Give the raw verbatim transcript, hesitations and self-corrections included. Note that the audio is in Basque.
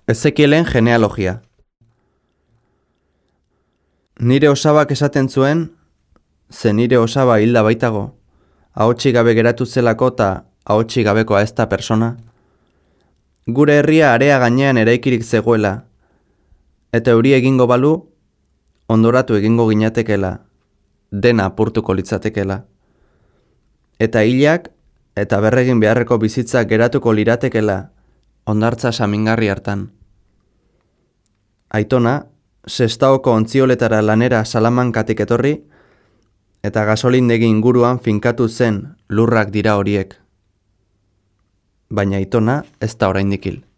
Ezekielen genealogia. Nire osabak esaten zuen, ze nire osaba hilda baitago, ahotsik gabe geratu zelako ta ahotsik gabekoa ez da persona. Gure herria area gainean eraikirik zegoela, eta euri egingo balu, ondoratu egingo ginatekela, dena apurtuko litzatekela. Eta hilak eta berregin beharreko bizitzak geratuko liratekela, hondartza samingarri hartan. Aitona, Sestaoko ontzioletara lanera Salamankatik etorri, eta gasolindegi inguruan finkatu zen lurrak dira horiek. Baina aitona ez da oraindik hil.